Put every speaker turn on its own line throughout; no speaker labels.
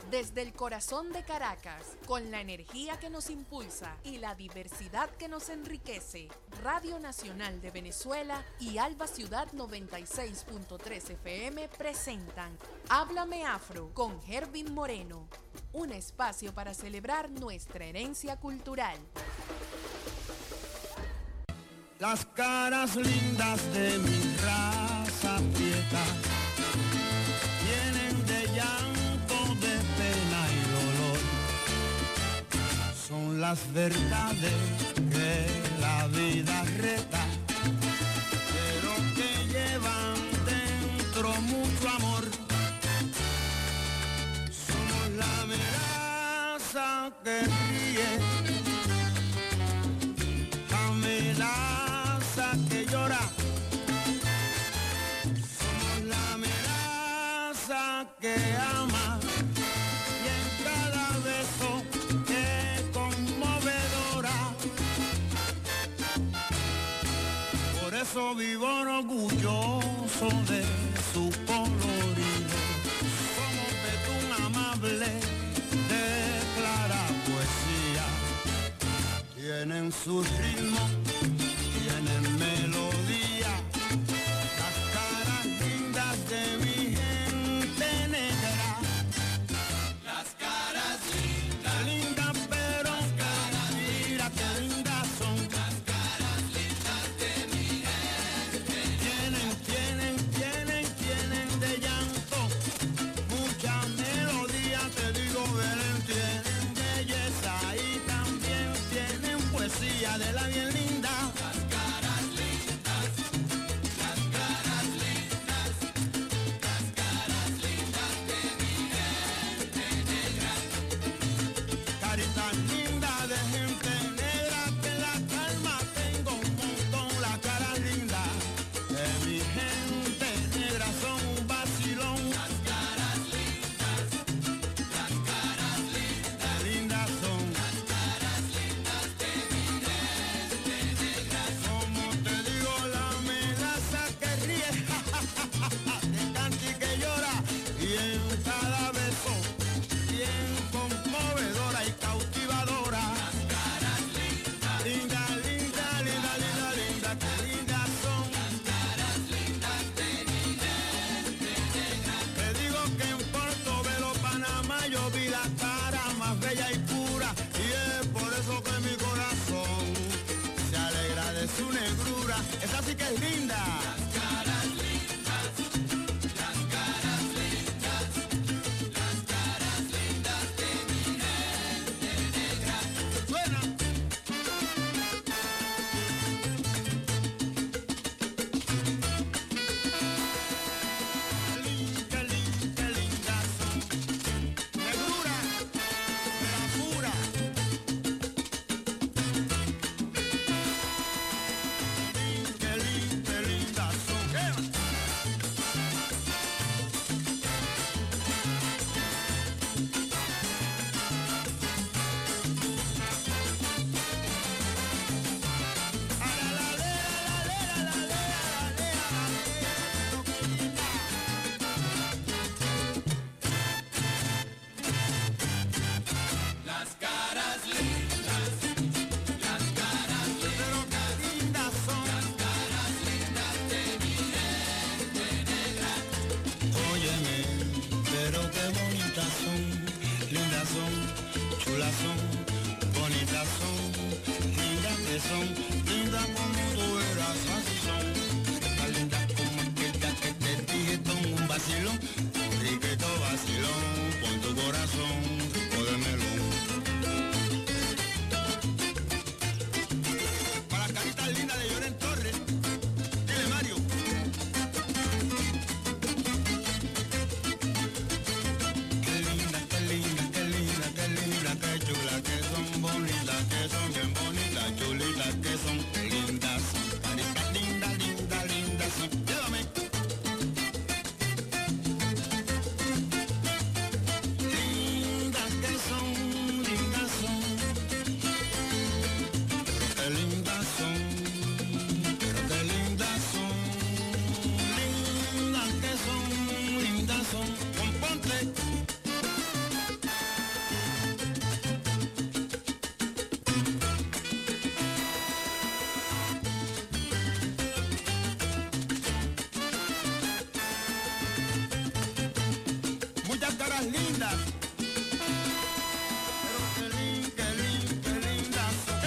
Desde el corazón de Caracas, con la energía que nos impulsa y la diversidad que nos enriquece, Radio Nacional de Venezuela y Alba Ciudad 96.3 FM presentan Háblame Afro con Hervin Moreno, un espacio para celebrar nuestra herencia cultural.
Las caras lindas de mi raza prieta vienen de llanto, de pena y dolor. Son las verdades que la vida reta, pero que llevan dentro mucho amor. Somos la melaza que ríe, la melaza que llora. Somos la melaza que ama, y en cada beso es conmovedora. Por eso vivo orgulloso de su colorido. Somos betún amable de clara poesía. Tienen su ritmo, tienen melodía, las caras lindas de mi gente negra. Las caras lindas, lindas pero caras, mira qué lindas son. Las caras lindas de mi gente. Tienen de llanto mucha melodía, te digo, Belén, tienen belleza y también tienen poesía de la bien linda. Su negrura, esa sí que es linda. Las caras lindas, las caras lindas, las caras lindas de mi gente negra. Suena. Qué lindas son. Negrura, la pura. Linda caras lindas. Pero qué lindas son.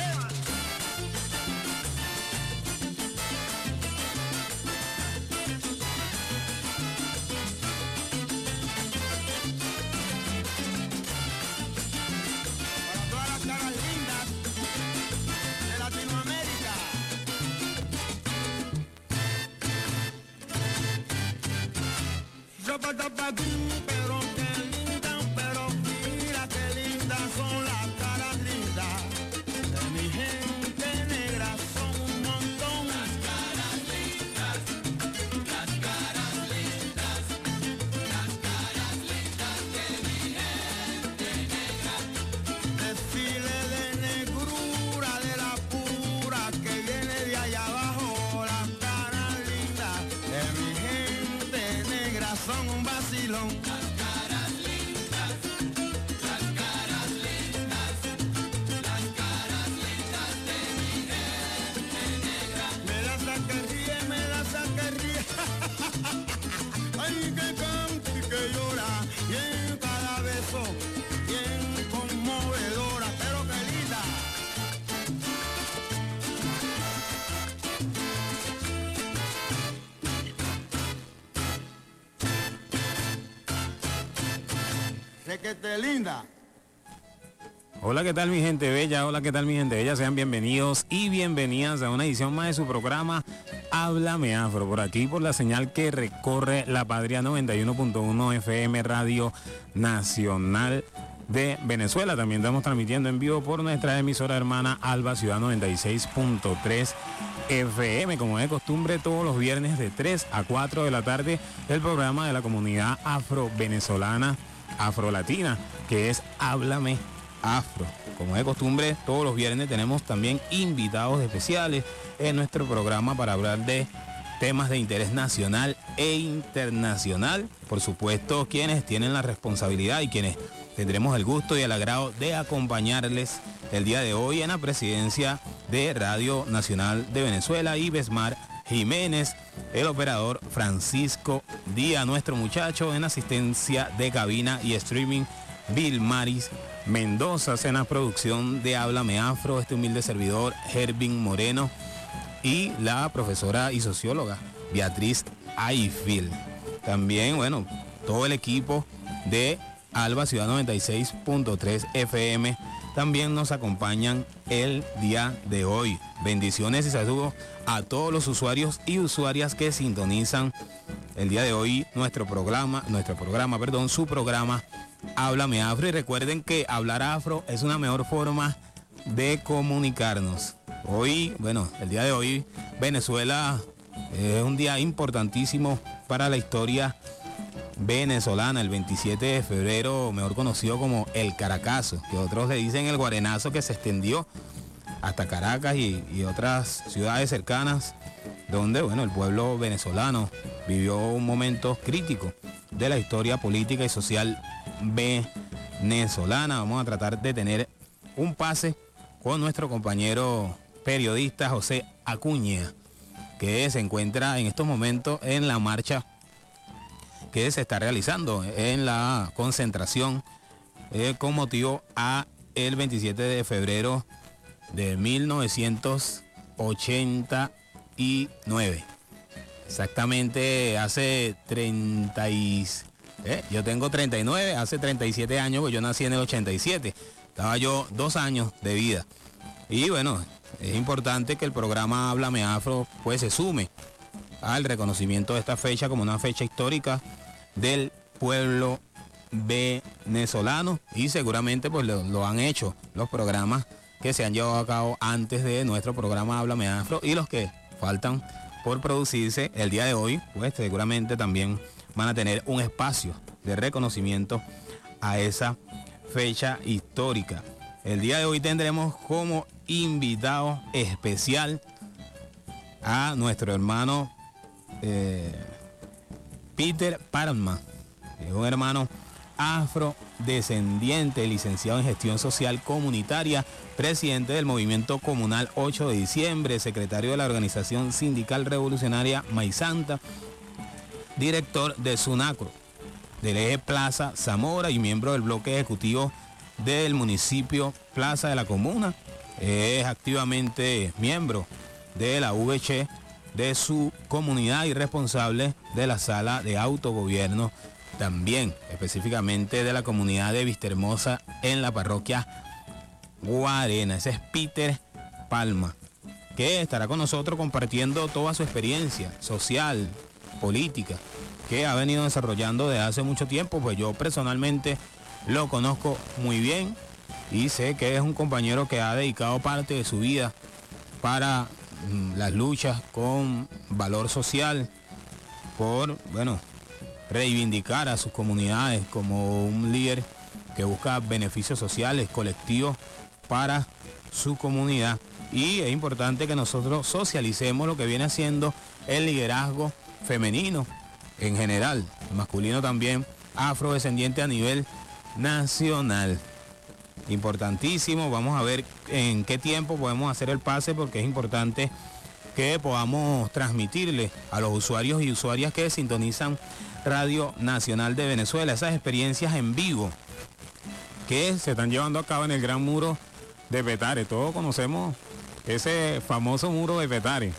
Para todas las caras lindas de Latinoamérica. Pero qué lindas, pero mira qué lindas son las caras lindas de mi gente negra, son un montón. Las caras lindas, las caras lindas, las caras lindas de mi gente negra. Desfile de negrura, de la pura que viene de allá abajo. Las caras lindas de mi gente negra son un vacilón. Las caras lindas, las caras lindas, las caras lindas de mi gente negra. Me la saca ríe, me la saca ríe. Ay, que canta y que llora, y en cada beso, bien conmovedora, pero que linda. Sé que te linda.
Hola, ¿qué tal mi gente bella? Hola, ¿qué tal mi gente bella? Sean bienvenidos y bienvenidas a una edición más de su programa Háblame Afro, por aquí por la señal que recorre la Patria 91.1 FM Radio Nacional de Venezuela. También estamos transmitiendo en vivo por nuestra emisora hermana Alba Ciudad 96.3 FM, como de costumbre todos los viernes de 3 a 4 de la tarde, el programa de la comunidad afro-venezolana, afro-latina, que es Háblame Afro. Como de costumbre, todos los viernes tenemos también invitados especiales en nuestro programa para hablar de temas de interés nacional e internacional. Por supuesto, quienes tienen la responsabilidad y quienes tendremos el gusto y el agrado de acompañarles el día de hoy en la presidencia de Radio Nacional de Venezuela y Besmar Jiménez, el operador Francisco Díaz, nuestro muchacho en asistencia de cabina y streaming, Vilmaris Mendoza, en la producción de Háblame Afro, este humilde servidor Hervin Moreno y la profesora y socióloga Beatriz Ayfil. También, bueno, todo el equipo de Alba Ciudad 96.3 FM también nos acompañan el día de hoy. Bendiciones y saludos a todos los usuarios y usuarias que sintonizan el día de hoy su programa Háblame Afro. Y recuerden que hablar afro es una mejor forma de comunicarnos. Hoy, bueno, el día de hoy, Venezuela es un día importantísimo para la historia venezolana, el 27 de febrero, mejor conocido como el Caracazo, que otros le dicen el Guarenazo, que se extendió hasta Caracas y otras ciudades cercanas, donde, bueno, el pueblo venezolano vivió un momento crítico de la historia política y social venezolana. Vamos a tratar de tener un pase con nuestro compañero periodista José Acuña, que se encuentra en estos momentos en la marcha que se está realizando en la concentración con motivo a el 27 de febrero de 1989. Exactamente hace yo tengo 39, hace 37 años, pues yo nací en el 87. Estaba yo 2 años de vida. Y bueno, es importante que el programa Háblame Afro pues se sume al reconocimiento de esta fecha como una fecha histórica del pueblo venezolano, y seguramente pues lo han hecho los programas que se han llevado a cabo antes de nuestro programa Háblame Afro, y los que faltan por producirse el día de hoy pues seguramente también van a tener un espacio de reconocimiento a esa fecha histórica. El día de hoy tendremos como invitado especial a nuestro hermano Peter Parma, es un hermano afrodescendiente, licenciado en gestión social comunitaria, presidente del movimiento comunal 8 de diciembre, secretario de la organización sindical revolucionaria Maizanta, director de SUNACRO,
del eje Plaza Zamora y miembro del bloque ejecutivo del municipio Plaza de la Comuna. Es activamente miembro de la VC de su comunidad y responsable de la sala de autogobierno también, específicamente de la comunidad de Vistahermosa en la parroquia Guarena. Ese es Peter Palma, que estará con nosotros compartiendo toda su experiencia social, política, que ha venido desarrollando desde hace mucho tiempo. Pues yo personalmente lo conozco muy bien y sé que es un compañero que ha dedicado parte de su vida para las luchas con valor social, por, bueno, reivindicar a sus comunidades como un líder que busca beneficios sociales, colectivos para su comunidad. Y es importante que nosotros socialicemos lo que viene haciendo el liderazgo femenino en general, masculino también, afrodescendiente a nivel nacional. Importantísimo. Vamos a ver en qué tiempo podemos hacer el pase, porque es importante que podamos transmitirle a los usuarios y usuarias que sintonizan Radio Nacional de Venezuela esas experiencias en vivo que se están llevando a cabo en el Gran Muro de Petare. Todos conocemos ese famoso muro de Petare,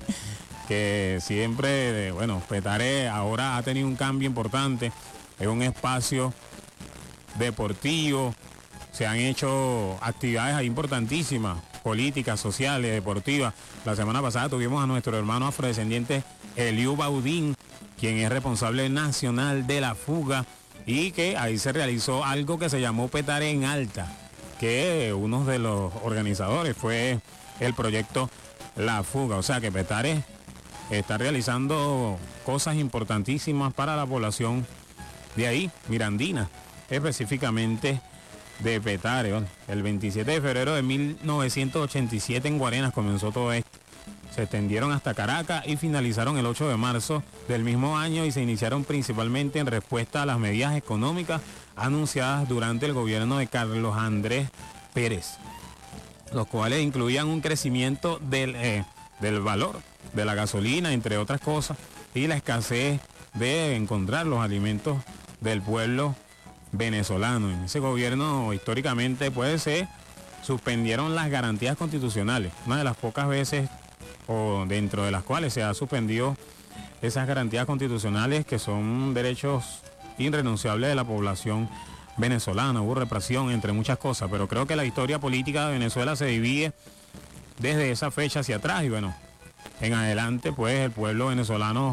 que siempre, bueno, Petare ahora ha tenido un cambio importante, es un espacio deportivo, se han hecho actividades ahí importantísimas, políticas, sociales, deportivas. La semana pasada tuvimos a nuestro hermano afrodescendiente Eliu Baudín, quien es responsable nacional de la fuga, y que ahí se realizó algo que se llamó Petare en Alta, que uno de los organizadores fue el proyecto La Fuga. O sea que Petare está realizando cosas importantísimas para la población de ahí, mirandina, específicamente de Petare. El 27 de febrero de 1987 en Guarenas comenzó todo esto. Se extendieron hasta Caracas y finalizaron el 8 de marzo del mismo año, y se iniciaron principalmente en respuesta a las medidas económicas anunciadas durante el gobierno de Carlos Andrés Pérez, los cuales incluían un crecimiento del valor de la gasolina, entre otras cosas, y la escasez de encontrar los alimentos del pueblo venezolano. En ese gobierno, históricamente, se suspendieron las garantías constitucionales, una de las pocas veces o dentro de las cuales se ha suspendido esas garantías constitucionales, que son derechos irrenunciables de la población venezolana. Hubo represión, entre muchas cosas, pero creo que la historia política de Venezuela se divide desde esa fecha hacia atrás, y bueno, en adelante pues el pueblo venezolano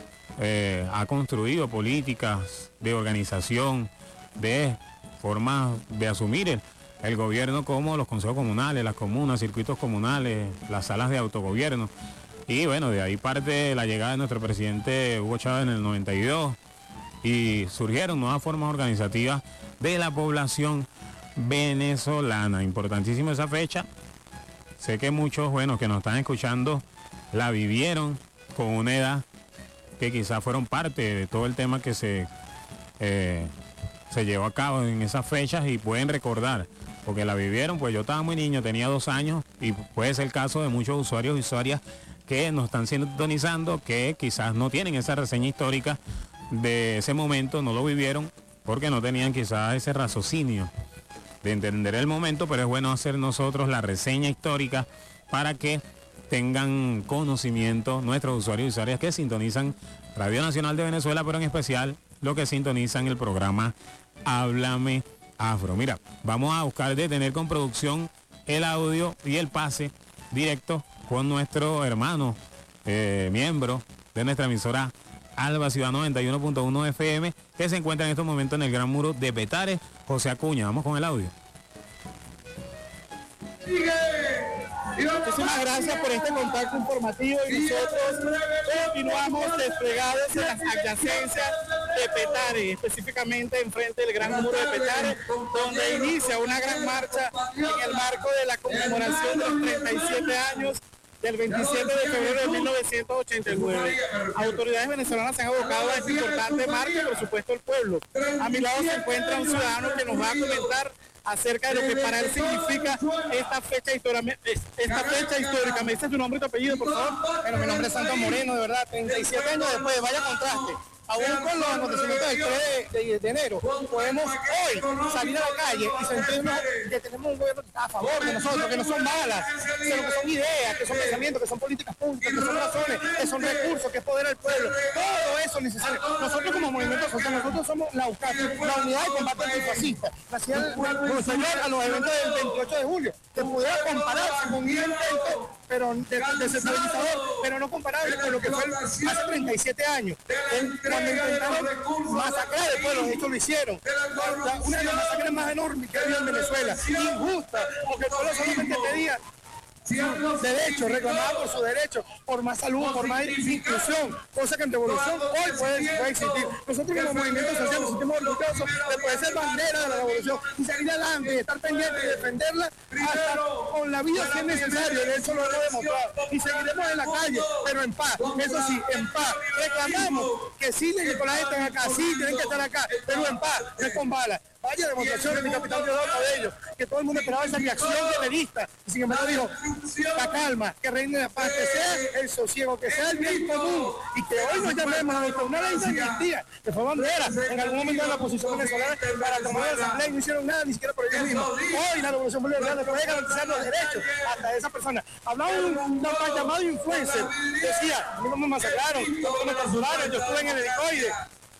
ha construido políticas de organización, de formas de asumir el gobierno, como los consejos comunales, las comunas, circuitos comunales, las salas de autogobierno. Y bueno, de ahí parte la llegada de nuestro presidente Hugo Chávez en el 92, y surgieron nuevas formas organizativas de la población venezolana. Importantísima esa fecha. Sé que muchos, bueno, que nos están escuchando la vivieron con una edad que quizás fueron parte de todo el tema que se llevó a cabo en esas fechas, y pueden recordar, porque la vivieron. Pues yo estaba muy niño, tenía 2 años, y puede ser el caso de muchos usuarios y usuarias que nos están sintonizando, que quizás no tienen esa reseña histórica de ese momento, no lo vivieron porque no tenían quizás ese raciocinio de entender el momento. Pero es bueno hacer nosotros la reseña histórica para que tengan conocimiento nuestros usuarios y usuarias que sintonizan Radio Nacional de Venezuela, pero en especial los que sintonizan el programa Háblame Afro. Mira, vamos a buscar de tener con producción el audio y el pase directo con nuestro hermano, miembro de nuestra emisora Alba Ciudad 91.1 FM, que se encuentra en estos momentos en el Gran Muro de Petare, José Acuña. Vamos con el audio.
Muchísimas gracias por este contacto informativo, y nosotros continuamos desplegados en las adyacencias de Petare, específicamente enfrente del Gran Muro de Petare, donde inicia una gran marcha en el marco de la conmemoración de los 37 años del 27 de febrero de 1989. Autoridades venezolanas se han abocado a esta importante marcha y por supuesto el pueblo. A mi lado se encuentra un ciudadano que nos va a comentar acerca de lo que para él significa esta fecha histórica. ¿Me dice tu nombre y tu apellido, por favor?
Bueno, mi nombre es Santo Moreno, de verdad, 37 años después, vaya contraste.
aún con los acontecimientos del 3 de enero, podemos hoy salir a la calle y sentirnos que tenemos un gobierno que está a favor de nosotros, que no son malas, sino que son ideas, que son pensamientos, que son políticas públicas, que son razones, que son recursos, que es poder al pueblo. Todo eso es necesario. Nosotros como movimiento social, nosotros somos la UCAP, la Unidad de Combate Antifascista, nacida a los eventos del 28 de julio, que pudiera compararse con un intento pero desestabilizador, pero no comparable con lo que fue hace 37 años, cuando intentaron masacrar el pueblo. De hecho lo hicieron, una de las masacres más enormes que ha habido en Venezuela, injusta, porque el pueblo solamente pedía derechos, reclamaba por su derecho, por más salud, por más inclusión, cosa que en revolución hoy puede existir. Nosotros como movimiento social nos sentimos orgullosos de poder ser bandera de la revolución y salir adelante y estar pendientes y defenderla hasta con la vida si es necesario. De eso lo hemos demostrado y seguiremos en la calle, pero en paz, eso sí, en paz. Reclamamos que sí, Nicolás estén acá, sí, tienen que estar acá, pero en paz, no es con balas. Vaya demostración de mi capitán Teodoro Cabello, que todo el mundo esperaba esa reacción guerrerista, y sin embargo dijo, la calma, que reine la paz, que sea el sosiego, que sea el bien común, y que hoy nos llamemos a nuestra una ley de amnistía, que fue bandera en algún momento de la oposición venezolana para tomar la asamblea y no hicieron nada, ni siquiera por ellos mismos. Hoy la revolución bolivariana puede garantizar los derechos hasta esa persona. Hablaba un llamado influencer, decía, a mí no me masacraron, no me torturaron, yo estuve en el helicoide.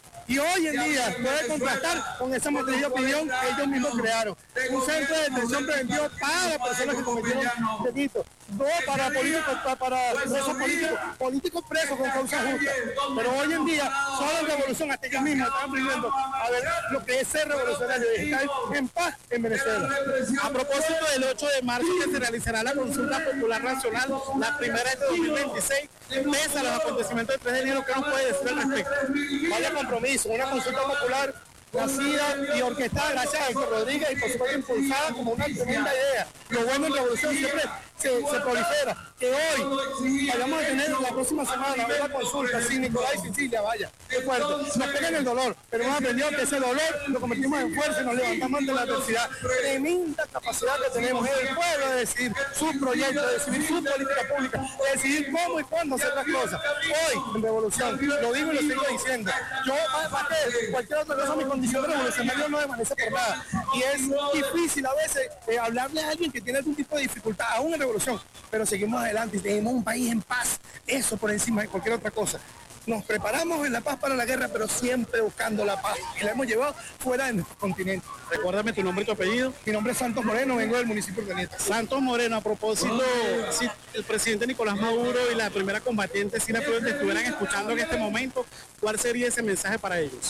Y hoy en día puede contrastar con esa matriz de opinión que ellos mismos crearon. Un centro de detención preventiva para personas que cometieron delitos, no para políticos, para presos políticos presos con causa justa. Pero hoy en día, solo en revolución, hasta ellos mismos están aprendiendo a ver lo que es ser revolucionario y estar en paz en Venezuela. A propósito del 8 de marzo que se realizará la consulta popular nacional, la primera es de 2026, pese a los acontecimientos del 3 de enero, ¿qué nos puede decir al respecto? Vaya compromiso, una consulta popular nacida y orquestada gracias a Héctor Rodríguez y por supuesto impulsada como una tremenda idea. Lo bueno en revolución siempre se prolifera. Que hoy vayamos a tener la próxima semana una consulta sin Nicolás y Sicilia, vaya, qué fuerte. Nos pegan el dolor, pero hemos aprendido que ese dolor lo convertimos en fuerza y nos levantamos ante la adversidad. Tremenda capacidad que tenemos el pueblo de decidir su proyecto, de decidir su política pública, de decidir cómo y cuándo hacer las cosas. Hoy, en revolución, lo digo y lo sigo diciendo, yo más que cualquier otra cosa, mi condición de revolucionario no desvanece por nada. Y es difícil a veces hablarle a alguien que tiene algún tipo de dificultad, aún en revolución, pero seguimos adelante y tenemos un país en paz, eso por encima de cualquier otra cosa. Nos preparamos en la paz para la guerra, pero siempre buscando la paz, y la hemos llevado fuera de nuestro continente.
Recuérdame tu nombre y tu apellido.
Mi nombre es Santos Moreno, vengo del municipio de Urdaneta.
Santos Moreno, a propósito, si el presidente Nicolás Maduro y la primera combatiente Sina Flores te estuvieran escuchando en este momento, ¿cuál sería ese mensaje para ellos?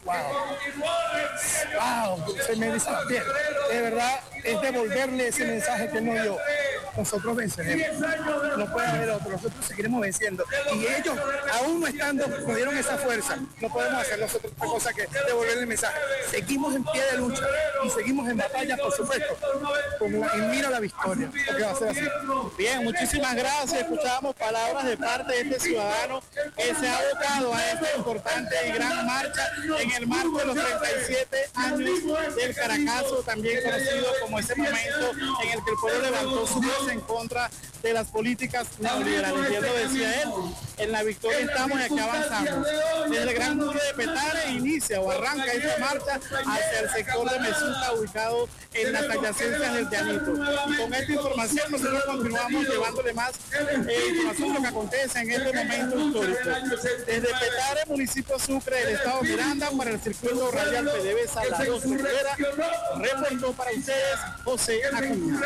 Wow, se me dice la piel. De verdad, es devolverle ese mensaje que él nos dio. Nosotros venceremos. No puede haber otro. Nosotros seguiremos venciendo. Y ellos, aún no estando, nos dieron esa fuerza. No podemos hacer nosotros otra cosa que devolverle el mensaje. Seguimos en pie de lucha y seguimos en batalla, por supuesto, en mira la victoria. Porque va a ser así.
Bien, muchísimas gracias. Escuchábamos palabras de parte de este ciudadano que se ha abocado a esta importante y gran marcha en el marco de los 37 años del Caracazo, también conocido como ese momento en el que el pueblo levantó su voz en contra de las políticas neoliberales. Y él lo decía él, en la victoria estamos y aquí avanzamos. Desde el Gran Muro de Petare inicia o arranca esta marcha hacia el sector de Mesuta, ubicado en las adyacencias del Llanito. Y con esta información nosotros continuamos llevándole más información de lo que acontece en este momento histórico. Desde Petare, municipio Sucre del estado Miranda, para el circuito radial PDVSA La 2 Rivera, reportó para ustedes José Acuña.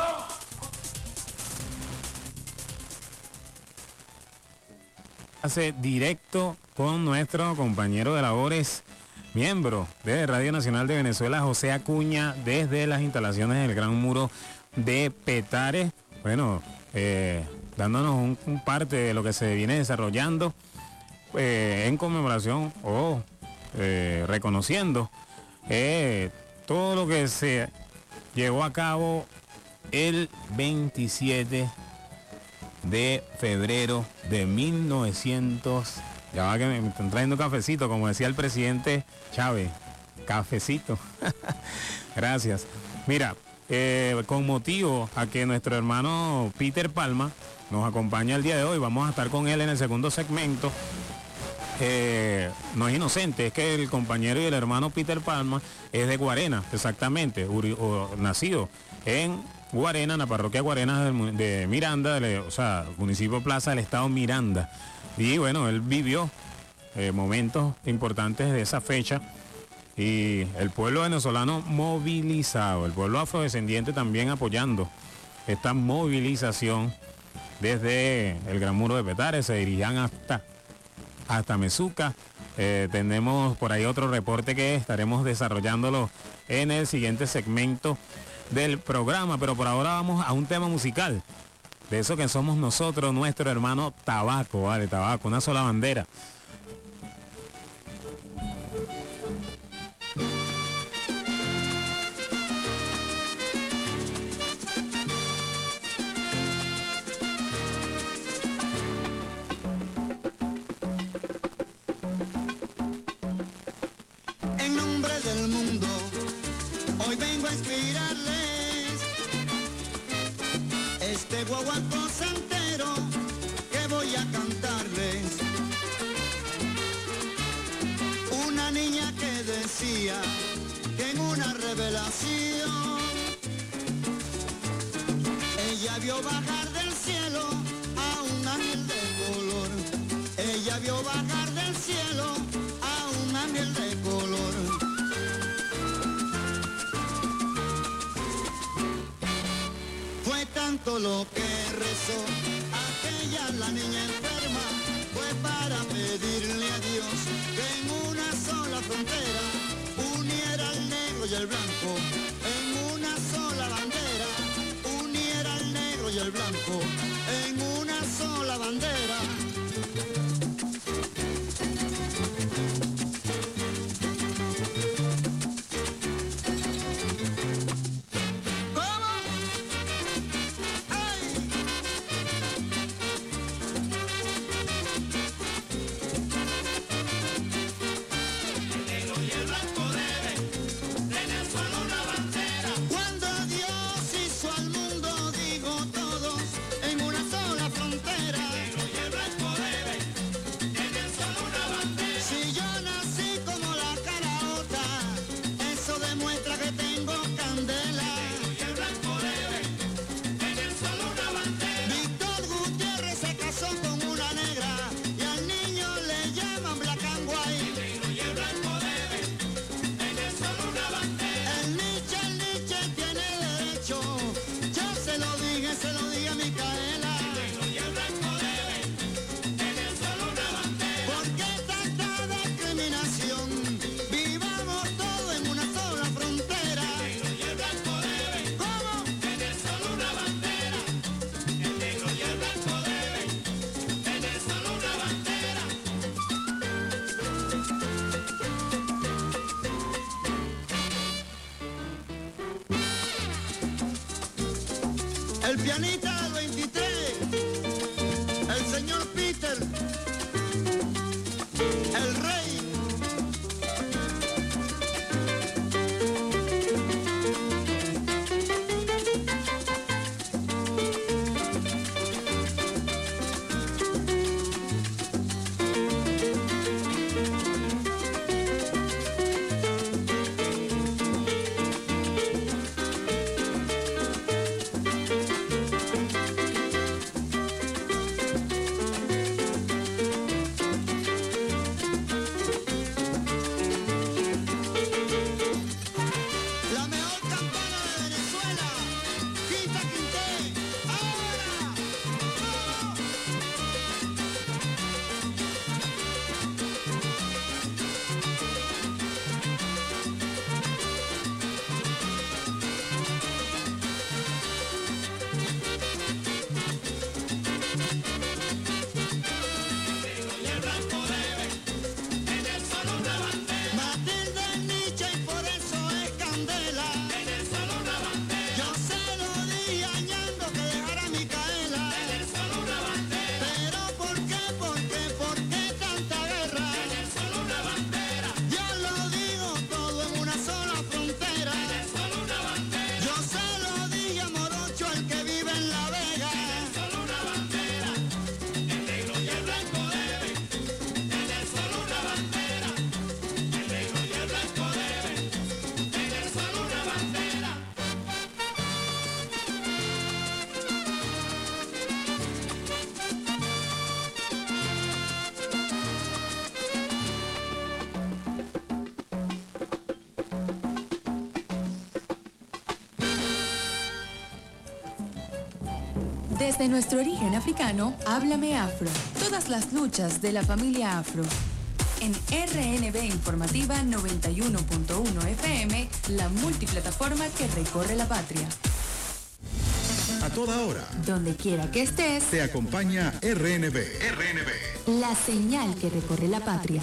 Hace directo con nuestro compañero de labores, miembro de Radio Nacional de Venezuela, José Acuña, desde las instalaciones del Gran Muro de Petare. Bueno, dándonos un parte de lo que se viene desarrollando en conmemoración o reconociendo todo lo que se llevó a cabo el 27 de febrero de 1900. Ya va que me están trayendo cafecito, como decía el presidente Chávez. Cafecito. Gracias. Mira, con motivo a que nuestro hermano Peter Palma nos acompaña el día de hoy, vamos a estar con él en el segundo segmento. no es inocente, es que el compañero y el hermano Peter Palma es de Guarena, exactamente, nacido en Guarena, en la parroquia Guarena de Miranda, o sea, municipio Plaza del estado Miranda. Y bueno, él vivió momentos importantes de esa fecha y el pueblo venezolano movilizado, el pueblo afrodescendiente también apoyando esta movilización desde el Gran Muro de Petare, se dirigían hasta Mezuca. Tenemos por ahí otro reporte que estaremos desarrollándolo en el siguiente segmento del programa, pero por ahora vamos a un tema musical, de eso que somos nosotros, nuestro hermano Tabaco, vale, Tabaco, una sola bandera.
En nombre del mundo, hoy vengo a inspirarles este guaguancó santero que voy a cantarles. Una niña que decía que en una revelación ella vio bajar del cielo a un ángel de color. Ella vio bajar del cielo a un ángel de color. Fue tanto lo que rezó aquella la niña enferma, fue para pedirle a Dios que en una sola frontera uniera al negro y el blanco, en una sola bandera uniera al negro y el blanco, en una sola bandera. Cuando Dios hizo al mundo, digo todos, en una sola frontera. Si yo nací como la caraota, eso demuestra que tengo candela. Víctor Gutiérrez se casó con una negra y al niño le llaman black and white. El Nietzsche tiene derecho, yo se lo dije a Micaela. ¿Por qué tanta discriminación? Vivamos todos en una sola frontera. ¿Cómo? El pianista del 23, el señor Peter, el rey.
Desde nuestro origen africano, háblame afro. Todas las luchas de la familia afro. En RNB Informativa 91.1 FM, la multiplataforma que recorre la patria.
A toda hora.
Donde quiera que estés.
Te acompaña RNB.
La señal que recorre la patria.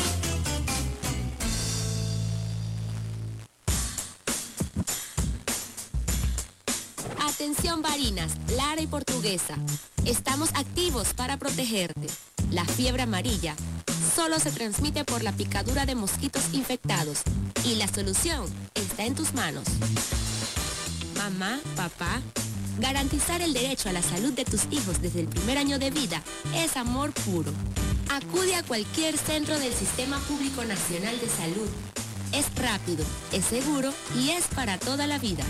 Atención Barinas, Lara y Portuguesa. Estamos activos para protegerte. La fiebre amarilla solo se transmite por la picadura de mosquitos infectados y la solución está en tus manos. Mamá, papá, garantizar el derecho a la salud de tus hijos desde el primer año de vida es amor puro. Acude a cualquier centro del Sistema Público Nacional de Salud. Es rápido, es seguro y es para toda la vida.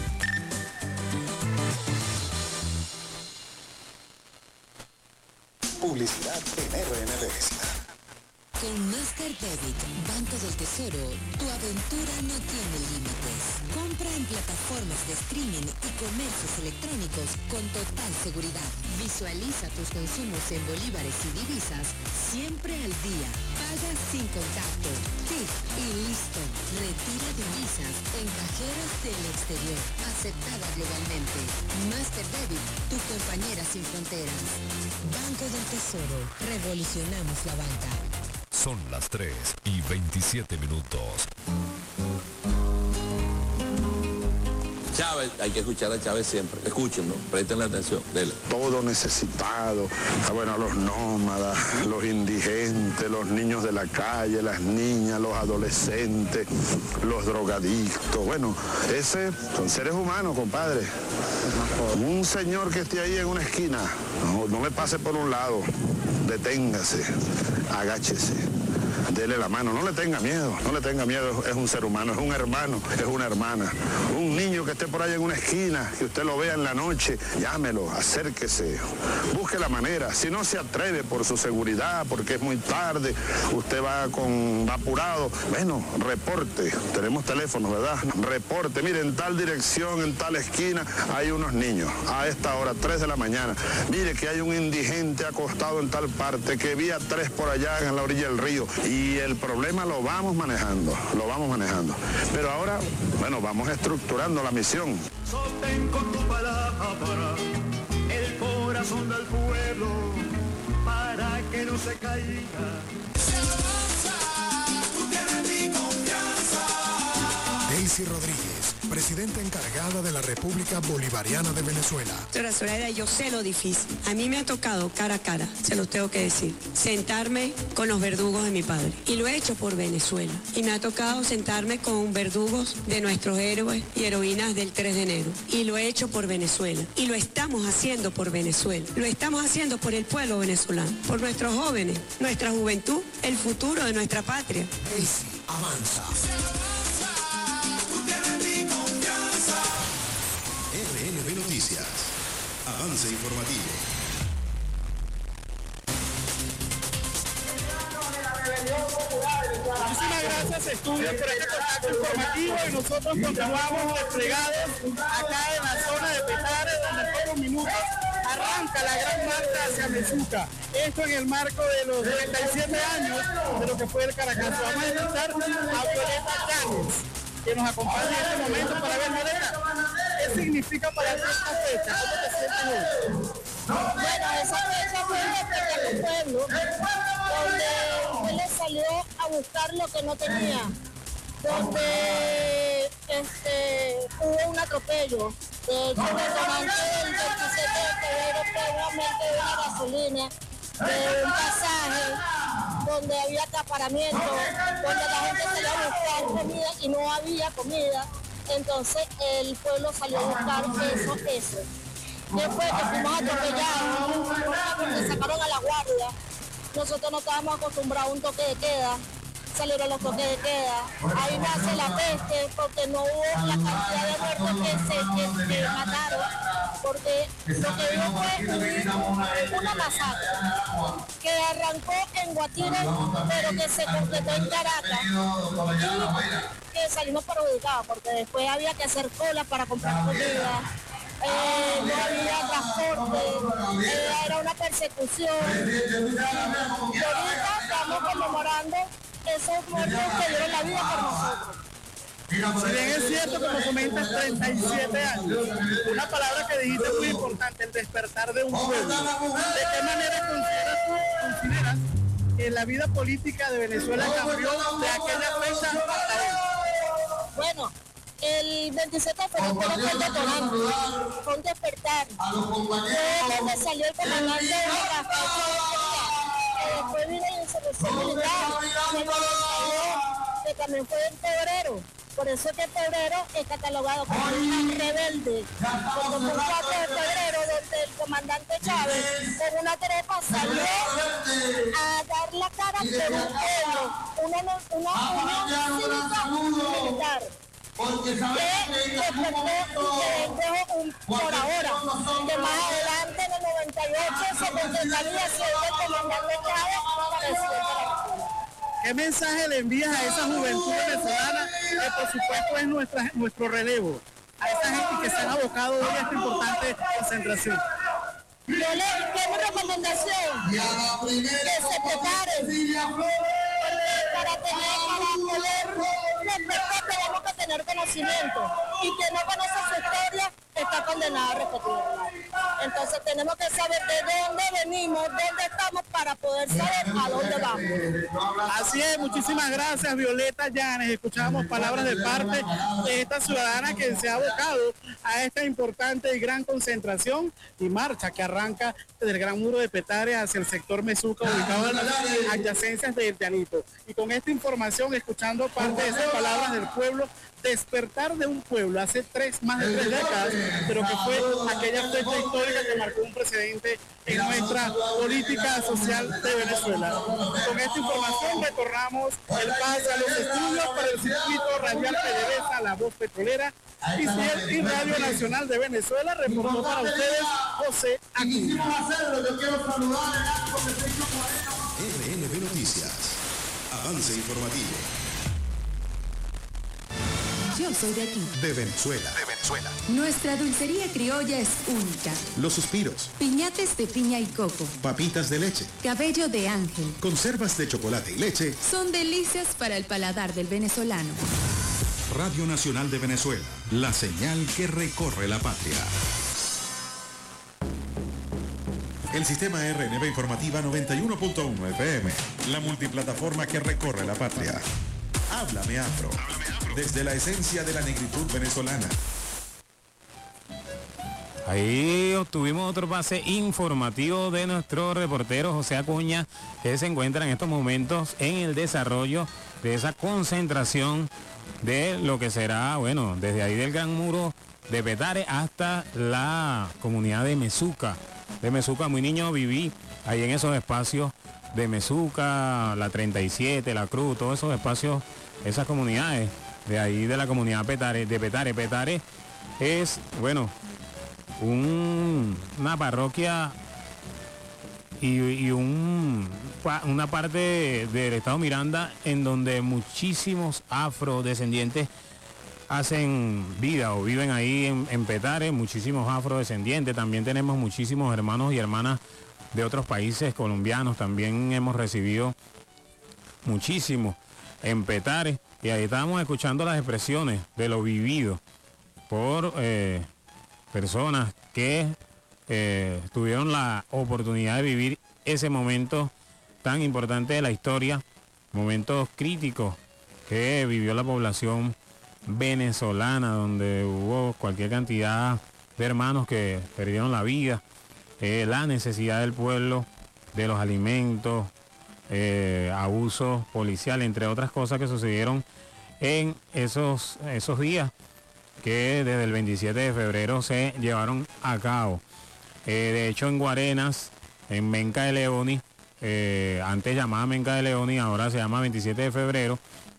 Publicidad en RNB.
Con Master Debit, Banco del Tesoro, tu aventura no tiene límites. Compra en plataformas de streaming y comercios electrónicos con total seguridad. Visualiza tus consumos en bolívares y divisas siempre al día. Paga sin contacto. Clic y listo. Retira divisas en cajeros del exterior. Aceptada globalmente. Master Debit, tu compañera sin fronteras. Banco del Tesoro. Revolucionamos la banca.
Son las 3:27.
Chávez, hay que escuchar a Chávez siempre. Escúchenlo, presten la atención. Dele.
Todo necesitado, bueno, los nómadas, los indigentes, los niños de la calle, las niñas, los adolescentes, los drogadictos. Bueno, ese son seres humanos, compadre. Un señor que esté ahí en una esquina, no me pase por un lado, deténgase, agáchese. Dele la mano, no le tenga miedo, es un ser humano, es un hermano, es una hermana. Un niño que esté por ahí en una esquina, que usted lo vea en la noche, llámelo, acérquese, busque la manera. Si no se atreve por su seguridad, porque es muy tarde, usted va apurado, bueno, reporte, tenemos teléfonos, ¿verdad? Reporte, mire, en tal dirección, en tal esquina, hay unos niños, a esta hora, 3 de la mañana. Mire que hay un indigente acostado en tal parte, que vi a 3 por allá en la orilla del río. Y el problema lo vamos manejando. Pero ahora, bueno, vamos estructurando la misión.
Sostén con tu palabra el corazón del pueblo para que no se caiga. Tú tienes mi confianza.
Daisy Rodríguez, presidenta encargada de la República Bolivariana de Venezuela.
Doctora Zoraida, yo sé lo difícil. A mí me ha tocado cara a cara, se los tengo que decir, sentarme con los verdugos de mi padre. Y lo he hecho por Venezuela. Y me ha tocado sentarme con verdugos de nuestros héroes y heroínas del 3 de enero. Y lo he hecho por Venezuela. Y lo estamos haciendo por Venezuela. Lo estamos haciendo por el pueblo venezolano, por nuestros jóvenes, nuestra juventud, el futuro de nuestra patria.
Daisy avanza. RNB Noticias. Avance informativo.
Muchísimas gracias, estudio, por este contacto informativo y nosotros continuamos desplegados acá en la zona de Petare, donde en pocos minutos arranca la gran marcha hacia Mezuca. Esto en el marco de los 37 años de lo que fue el Caracazo. Vamos a escuchar a Violeta Llanes, que nos acompaña en este momento para ver, Violeta, ¿qué significa para ti esta fecha? ¿Cómo te sientes hoy?
Bueno, esa fecha fue un espectáculo pueblo, donde él le salió a buscar lo que no tenía, donde hubo un atropello. De hecho, el detonante del 27 de febrero fue realmente de una gasolina, de un pasaje donde había acaparamiento, donde la gente salía a buscar comida y no había comida. Entonces el pueblo salió a buscar eso. ¿Qué fue? Que fuimos atropellados, porque sacaron a la guardia. Nosotros no estábamos acostumbrados a un toque de queda. Salieron los toques de queda. Ahí nace la peste, porque no hubo la cantidad de muertos que mataron. Porque lo que dio fue una masacre que arrancó en Guatire, pero que se completó en Caracas. Y que salimos perjudicados, porque después había que hacer cola para comprar comida. no había transporte, era una persecución. Y ahorita estamos conmemorando esos muertos que dieron la vida por nosotros.
Si bien es cierto, como comentas, 37 años, una palabra que dijiste muy importante, el despertar de un pueblo. ¿De qué manera consideras que la vida política de Venezuela cambió de aquella fecha hasta hoy?
Bueno, el 27 de febrero fue el detonante, fue un despertar. Fue donde salió el comandante de la fecha de después vino la insurrección militar, que también fue en febrero. Por eso es que febrero es catalogado como un rebelde. Porque fue un 4 de febrero donde el comandante Chávez con una trepa salió a dar la cara por un pueblo, una unión cívica militar. Que despertó y que dejó por ahora, que más adelante en el 98 se completaría siendo el comandante Chávez presidente de la República.
¿Qué mensaje le envías a esa juventud venezolana que por supuesto es nuestro relevo? A esa gente que se han abocado hoy a esta importante concentración.
Yo le tengo una recomendación, que se preparen, para poder respetar tenemos que tener conocimiento, y que no conoce su historia está condenado a repetirla. Entonces tenemos que saber de dónde venimos, dónde estamos, para poder saber a dónde vamos.
Así es, muchísimas gracias Violeta Llanes. Escuchamos palabras de parte de esta ciudadana que se ha abocado a esta importante y gran concentración y marcha que arranca del Gran Muro de Petare hacia el sector Mezuca, ubicado en las adyacencias del Llanito. Y con esta información, escuchando parte de esas palabras del pueblo, despertar de un pueblo hace más de 3 décadas, pero que fue aquella fecha histórica que marcó un precedente en nuestra política social de Venezuela. Con esta información retornamos el pase a los estudios para el circuito radial PDVSA, La Voz Petrolera, y Radio Nacional de Venezuela. Reportó para ustedes José Aquino.
RNB Noticias. Avance informativo.
Yo soy de aquí.
De Venezuela.
Nuestra dulcería criolla es única.
Los suspiros.
Piñates de piña y coco.
Papitas de leche.
Cabello de ángel.
Conservas de chocolate y leche.
Son delicias para el paladar del venezolano.
Radio Nacional de Venezuela. La señal que recorre la patria. El sistema RNB Informativa 91.1 FM. La multiplataforma que recorre la patria. Háblame Afro. Desde la esencia de la negritud venezolana.
Ahí obtuvimos otro pase informativo de nuestro reportero José Acuña, que se encuentra en estos momentos en el desarrollo de esa concentración de lo que será, bueno, desde ahí del Gran Muro de Petare hasta la comunidad de Mezuca. Muy niño viví ahí en esos espacios de Mezuca, la 37, la Cruz, todos esos espacios, esas comunidades de ahí de la comunidad Petare, de Petare. Petare es, bueno, una parroquia y una parte del estado Miranda en donde muchísimos afrodescendientes hacen vida o viven ahí en Petare, muchísimos afrodescendientes. También tenemos muchísimos hermanos y hermanas de otros países colombianos, también hemos recibido muchísimo en Petare, y ahí estábamos escuchando las expresiones de lo vivido por personas que tuvieron la oportunidad de vivir ese momento tan importante de la historia, momentos críticos que vivió la población venezolana, donde hubo cualquier cantidad de hermanos que perdieron la vida, la necesidad del pueblo de los alimentos, abusos policiales, entre otras cosas que sucedieron en esos días que desde el 27 de febrero se llevaron a cabo. De hecho, en Guarenas, en Menca de Leoni, antes llamada Menca de Leoni, ahora se llama 27 de febrero,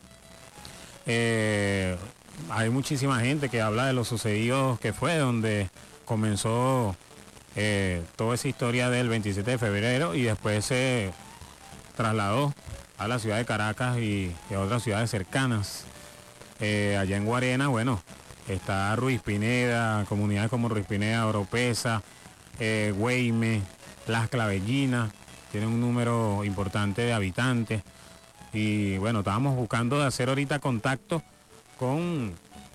hay muchísima gente que habla de lo sucedido que fue, donde comenzó toda esa historia del 27 de febrero y después se trasladó a la ciudad de Caracas y a otras ciudades cercanas. Allá en Guarena, bueno, está Ruiz Pineda, comunidades como Ruiz Pineda, Oropesa, Güeime, Las Clavellinas, tienen un número importante de habitantes. Y bueno, estábamos buscando de hacer ahorita contacto con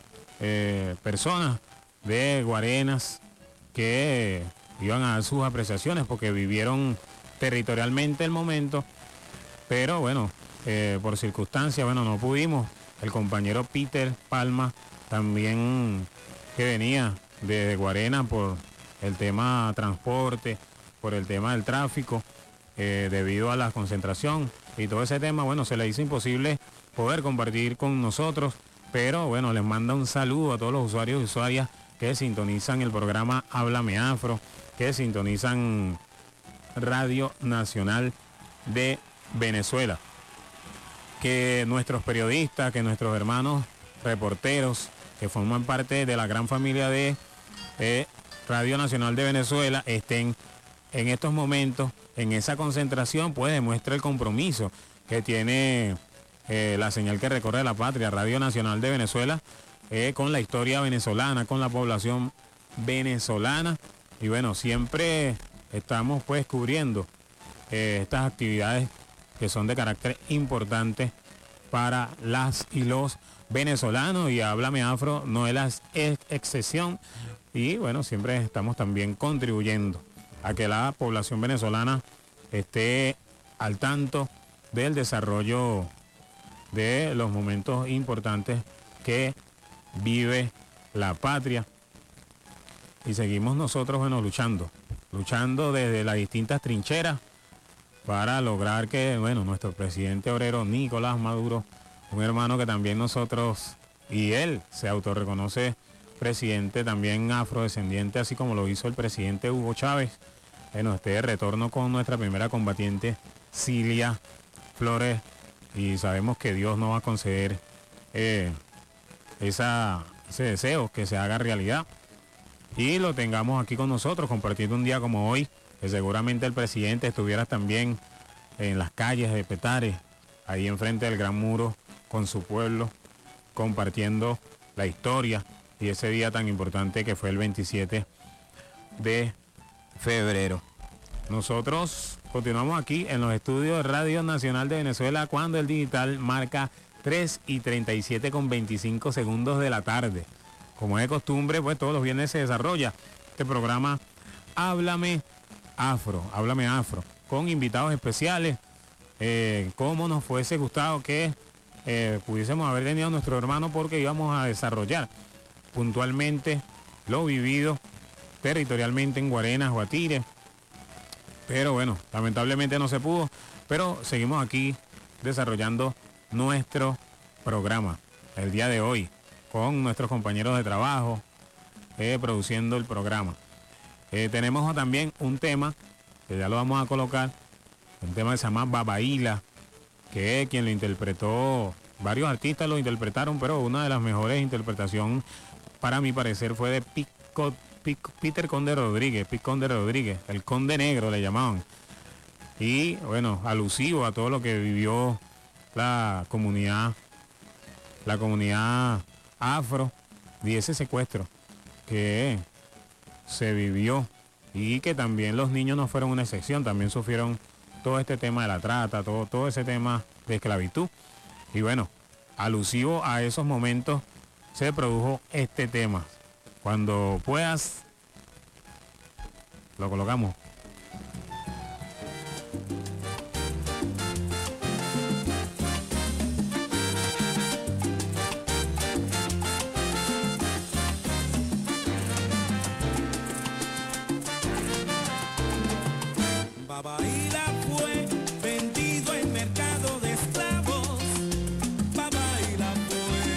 personas de Guarenas que iban a dar sus apreciaciones porque vivieron territorialmente el momento, pero bueno, por circunstancias, bueno, no pudimos. El compañero Peter Palma también, que venía de Guarena por el tema transporte, por el tema del tráfico, debido a la concentración y todo ese tema, bueno, se le hizo imposible poder compartir con nosotros, pero bueno, les manda un saludo a todos los usuarios y usuarias que sintonizan el programa Háblame Afro, que sintonizan Radio Nacional de Venezuela. Que nuestros periodistas, que nuestros hermanos reporteros, que forman parte de la gran familia de Radio Nacional de Venezuela, estén en estos momentos en esa concentración, pues demuestra el compromiso que tiene la señal que recorre la patria, Radio Nacional de Venezuela, con la historia venezolana, con la población venezolana. Y bueno, siempre estamos pues cubriendo estas actividades que son de carácter importante para las y los venezolanos, y Háblame Afro no es la excepción. Y bueno, siempre estamos también contribuyendo a que la población venezolana esté al tanto del desarrollo de los momentos importantes que vive la patria. Y seguimos nosotros, bueno, luchando desde las distintas trincheras para lograr que, bueno, nuestro presidente obrero Nicolás Maduro, un hermano que también nosotros, y él se autorreconoce presidente también afrodescendiente, así como lo hizo el presidente Hugo Chávez, bueno, esté de retorno con nuestra primera combatiente Cilia Flores, y sabemos que Dios nos va a conceder ese deseo, que se haga realidad y lo tengamos aquí con nosotros, compartiendo un día como hoy, que seguramente el presidente estuviera también en las calles de Petare, ahí enfrente del Gran Muro, con su pueblo, compartiendo la historia y ese día tan importante que fue el 27 de febrero. Nosotros continuamos aquí en los estudios de Radio Nacional de Venezuela cuando el digital marca 3:37 con 25 segundos de la tarde. Como es de costumbre, pues todos los viernes se desarrolla este programa Háblame Afro, con invitados especiales. Cómo nos fuese gustado que pudiésemos haber tenido a nuestro hermano, porque íbamos a desarrollar puntualmente lo vivido territorialmente en Guarenas, Guatire. Pero bueno, lamentablemente no se pudo, pero seguimos aquí desarrollando nuestro programa el día de hoy con nuestros compañeros de trabajo produciendo el programa. Tenemos también un tema que ya lo vamos a colocar, un tema que se llama Babaila, que quien lo interpretó, varios artistas lo interpretaron, pero una de las mejores interpretaciones para mi parecer fue de Peter Conde Rodríguez, el Conde Negro le llamaban. Y bueno, alusivo a todo lo que vivió la comunidad afro y ese secuestro que se vivió, y que también los niños no fueron una excepción, también sufrieron todo este tema de la trata, todo ese tema de esclavitud. Y bueno, alusivo a esos momentos se produjo este tema. Cuando puedas, lo colocamos.
Babaila fue vendido en mercado de esclavos. Babaila fue.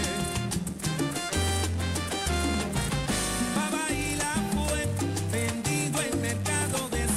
Babaila fue vendido en mercado de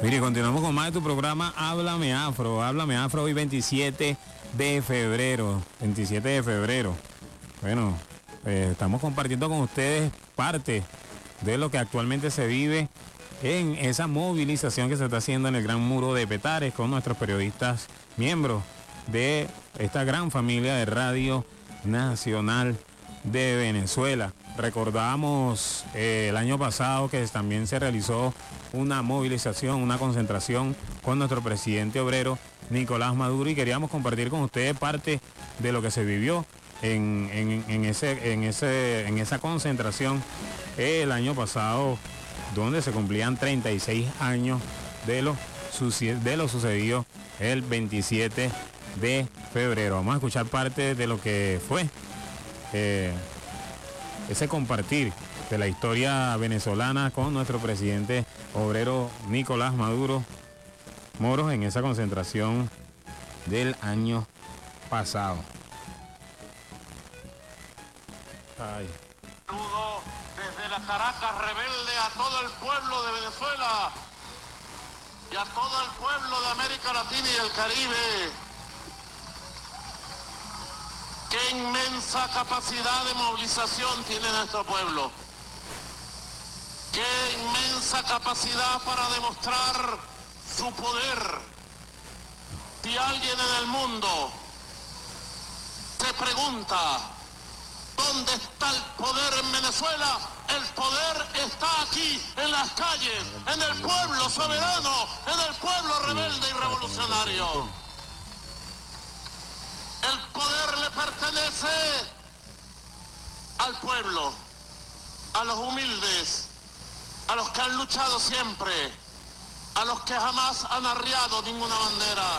Mire, continuamos con más de tu programa Háblame Afro. Háblame Afro hoy 27 de febrero. 27 de febrero. Bueno, estamos compartiendo con ustedes parte de lo que actualmente se vive en esa movilización que se está haciendo en el Gran Muro de Petare con nuestros periodistas, miembros de esta gran familia de Radio Nacional de Venezuela. Recordamos el año pasado que también se realizó una movilización, una concentración con nuestro presidente obrero Nicolás Maduro, y queríamos compartir con ustedes parte de lo que se vivió en esa concentración el año pasado, donde se cumplían 36 años de lo sucedido el 27 de febrero. Vamos a escuchar parte de lo que fue ese compartir de la historia venezolana con nuestro presidente obrero Nicolás Maduro Moros en esa concentración del año pasado. Ay.
Saludo desde la Caracas rebelde a todo el pueblo de Venezuela y a todo el pueblo de América Latina y el Caribe. Qué inmensa capacidad de movilización tiene nuestro pueblo. Qué inmensa capacidad para demostrar su poder. Si alguien en el mundo se pregunta ¿dónde está el poder en Venezuela? El poder está aquí, en las calles, en el pueblo soberano, en el pueblo rebelde y revolucionario. El poder le pertenece al pueblo, a los humildes, a los que han luchado siempre, a los que jamás han arriado ninguna bandera.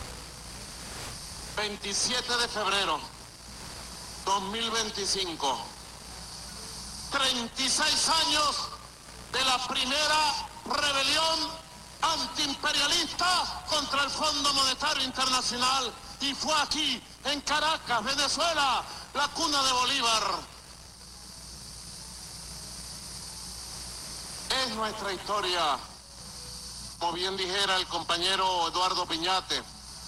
27 de febrero 2025. 36 años de la primera rebelión antiimperialista contra el Fondo Monetario Internacional, y fue aquí, en Caracas, Venezuela, la cuna de Bolívar. Es nuestra historia, como bien dijera el compañero Eduardo Piñate,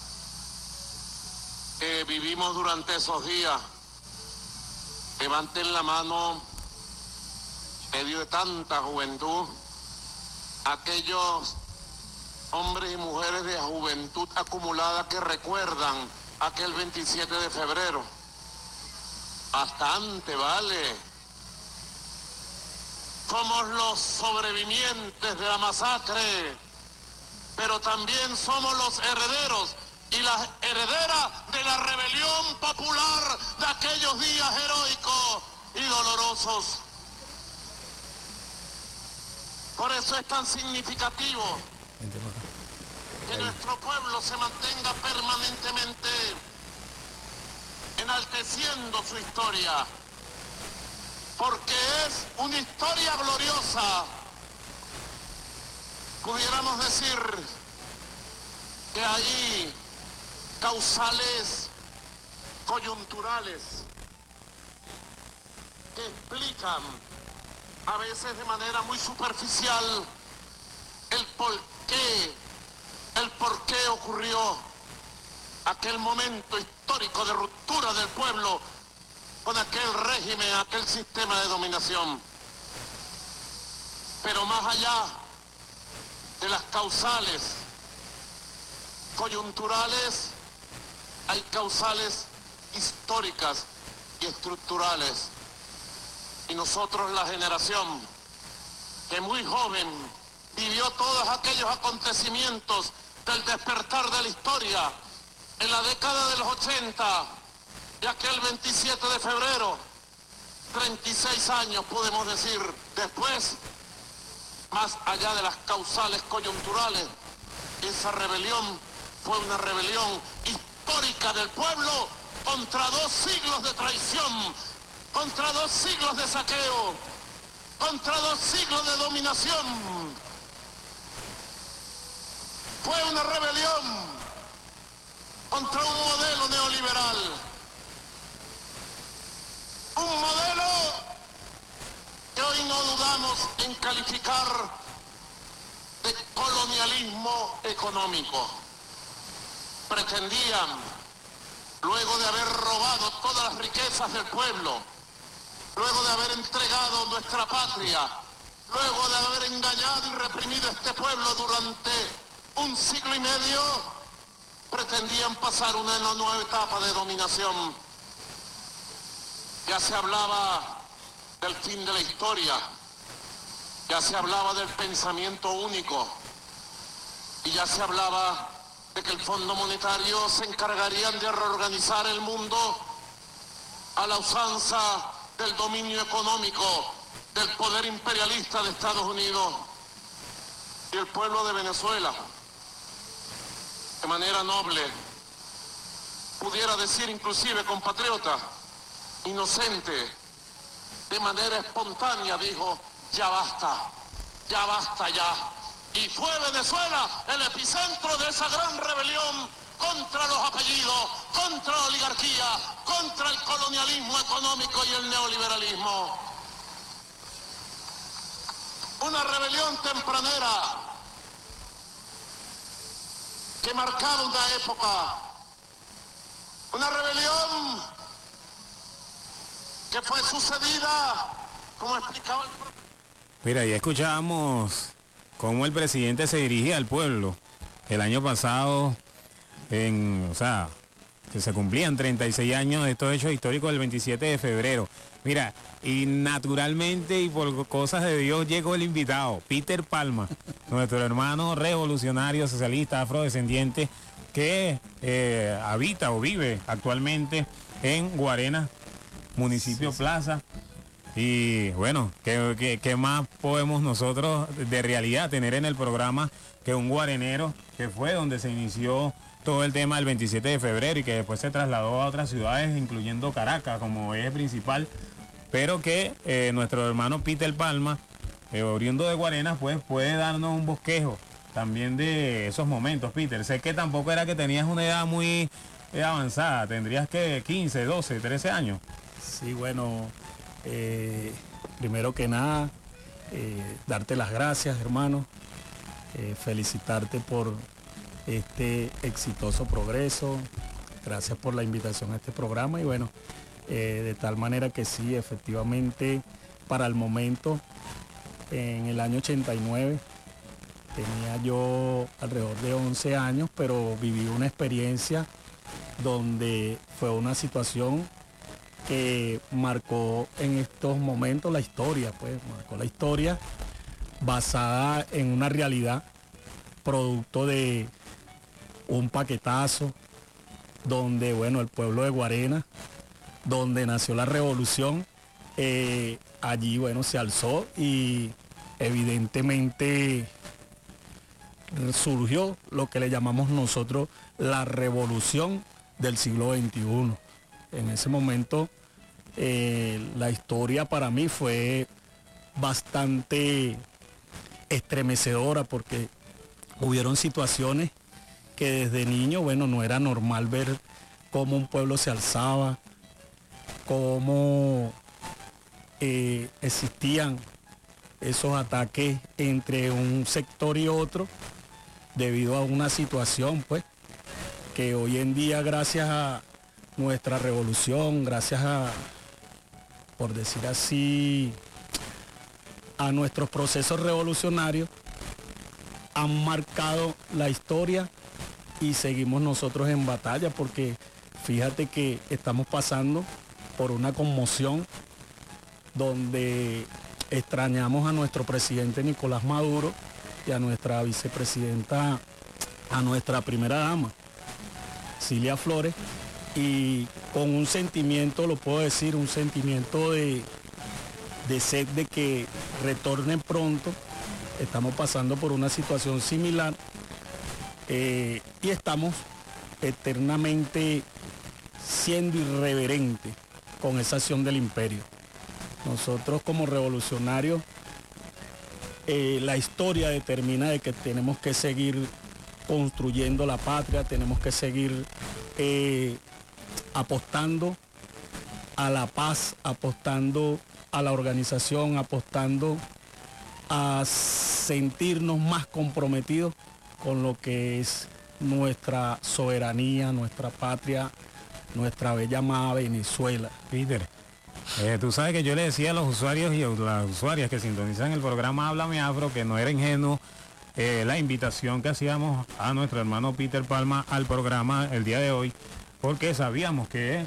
que vivimos durante esos días. Levanten la mano, en medio de tanta juventud, aquellos hombres y mujeres de juventud acumulada que recuerdan aquel 27 de febrero. Bastante, vale. Somos los sobrevivientes de la masacre, pero también somos los herederos y las herederas de la rebelión popular de aquellos días heroicos y dolorosos. Por eso es tan significativo que nuestro pueblo se mantenga permanentemente enalteciendo su historia, porque es una historia gloriosa. Pudiéramos decir que hay causales coyunturales que explican a veces de manera muy superficial el por qué ocurrió aquel momento histórico de ruptura del pueblo con aquel régimen, aquel sistema de dominación. Pero más allá de las causales coyunturales, hay causales históricas y estructurales. Y nosotros, la generación que muy joven vivió todos aquellos acontecimientos del despertar de la historia en la década de los 80, y aquel 27 de febrero, 36 años podemos decir después, más allá de las causales coyunturales, esa rebelión fue una rebelión histórica del pueblo contra 2 siglos de traición, contra 2 siglos de saqueo, contra 2 siglos de dominación. Fue una rebelión contra un modelo neoliberal, un modelo que hoy no dudamos en calificar de colonialismo neoliberalismo económico. Pretendían, luego de haber robado todas las riquezas del pueblo, luego de haber entregado nuestra patria, luego de haber engañado y reprimido a este pueblo durante un siglo y medio, pretendían pasar una nueva etapa de dominación. Ya se hablaba del fin de la historia, ya se hablaba del pensamiento único y ya se hablaba de que el Fondo Monetario se encargarían de reorganizar el mundo a la usanza del dominio económico del poder imperialista de Estados Unidos. Y el pueblo de Venezuela, de manera noble, pudiera decir inclusive compatriota, inocente, de manera espontánea dijo: ya basta ya. Y fue Venezuela el epicentro de esa gran rebelión contra los apellidos, contra la oligarquía, contra el colonialismo económico y el neoliberalismo. Una rebelión tempranera que marcaba una época, una rebelión que fue sucedida, como explicaba el profesor.
Mira, ya escuchábamos cómo el presidente se dirigía al pueblo el año pasado, que se cumplían 36 años de estos hechos históricos del 27 de febrero. Mira, y naturalmente y por cosas de Dios llegó el invitado, Peter Palma, nuestro hermano revolucionario, socialista, afrodescendiente, que habita o vive actualmente en Guarena, municipio Plaza. Y bueno, ¿qué más podemos nosotros de realidad tener en el programa que un guarenero, que fue donde se inició todo el tema del 27 de febrero y que después se trasladó a otras ciudades, incluyendo Caracas como eje principal, pero que nuestro hermano Peter Palma, oriundo de Guarena, pues puede darnos un bosquejo también de esos momentos. Peter, sé que tampoco era que tenías una edad muy avanzada, tendrías que 15, 12, 13 años.
Sí, bueno, primero que nada, darte las gracias, hermano, felicitarte por este exitoso progreso, gracias por la invitación a este programa y bueno, de tal manera que sí, efectivamente, para el momento, en el año 89, tenía yo alrededor de 11 años, pero viví una experiencia donde fue una situación que marcó en estos momentos la historia, pues marcó la historia basada en una realidad, producto de un paquetazo, donde, bueno, el pueblo de Guarena, donde nació la revolución, allí, bueno, se alzó y evidentemente surgió lo que le llamamos nosotros la revolución del siglo XXI. En ese momento, la historia para mí fue bastante estremecedora porque hubieron situaciones que desde niño, bueno, no era normal ver cómo un pueblo se alzaba, cómo existían esos ataques entre un sector y otro debido a una situación, pues, que hoy en día, gracias a nuestra revolución, gracias a, por decir así, a nuestros procesos revolucionarios, han marcado la historia y seguimos nosotros en batalla porque fíjate que estamos pasando por una conmoción donde extrañamos a nuestro presidente Nicolás Maduro y a nuestra vicepresidenta, a nuestra primera dama, Cilia Flores, y con un sentimiento, lo puedo decir, un sentimiento de sed de que retornen pronto. Estamos pasando por una situación similar y estamos eternamente siendo irreverentes con esa acción del imperio. Nosotros como revolucionarios, la historia determina de que tenemos que seguir construyendo la patria, tenemos que seguir apostando a la paz, apostando a la organización, apostando a sentirnos más comprometidos con lo que es nuestra soberanía, nuestra patria, nuestra bella amada Venezuela.
Peter, tú sabes que yo le decía a los usuarios y a las usuarias que sintonizan el programa Háblame Afro que no era ingenuo la invitación que hacíamos a nuestro hermano Peter Palma al programa el día de hoy, porque sabíamos que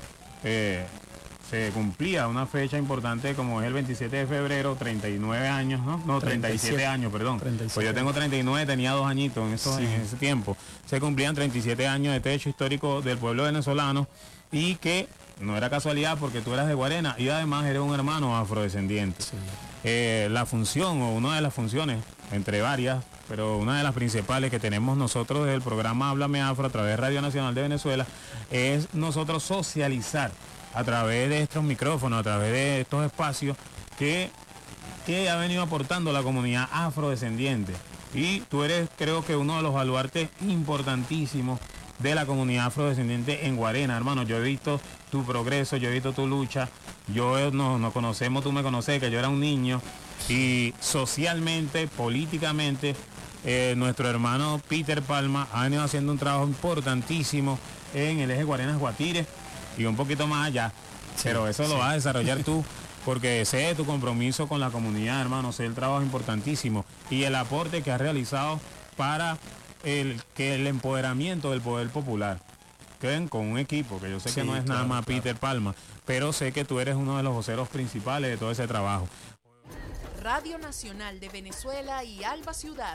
se cumplía una fecha importante como es el 27 de febrero, 39 años, ¿no? No, 37 años, perdón. 37. Pues yo tengo 39, tenía 2 añitos en ese tiempo. Se cumplían 37 años de este hecho histórico del pueblo venezolano y que no era casualidad porque tú eras de Guarena y además eres un hermano afrodescendiente. Sí. La función o una de las funciones, entre varias, pero una de las principales que tenemos nosotros desde el programa Háblame Afro a través de Radio Nacional de Venezuela es nosotros socializar a través de estos micrófonos, a través de estos espacios que ha venido aportando la comunidad afrodescendiente. Y tú eres, creo que, uno de los baluartes importantísimos de la comunidad afrodescendiente en Guarena, hermano. Yo he visto tu progreso, yo he visto tu lucha, nos conocemos, tú me conoces, que yo era un niño, y socialmente, políticamente, nuestro hermano Peter Palma ha venido haciendo un trabajo importantísimo en el eje Guarenas-Guatire y un poquito más allá, pero eso lo vas a desarrollar tú, porque sé tu compromiso con la comunidad, hermano, sé el trabajo importantísimo y el aporte que has realizado para el empoderamiento del poder popular. Queden con un equipo, que yo sé que no es nada más Peter Palma, pero sé que tú eres uno de los voceros principales de todo ese trabajo.
Radio Nacional de Venezuela y Alba Ciudad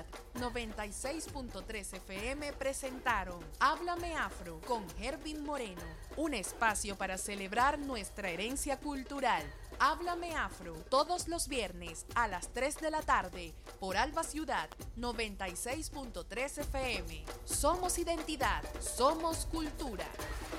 96.3 FM presentaron Háblame Afro con Hervin Moreno, un espacio para celebrar nuestra herencia cultural. Háblame Afro, todos los viernes a las 3 de la tarde por Alba Ciudad 96.3 FM. Somos identidad, somos cultura.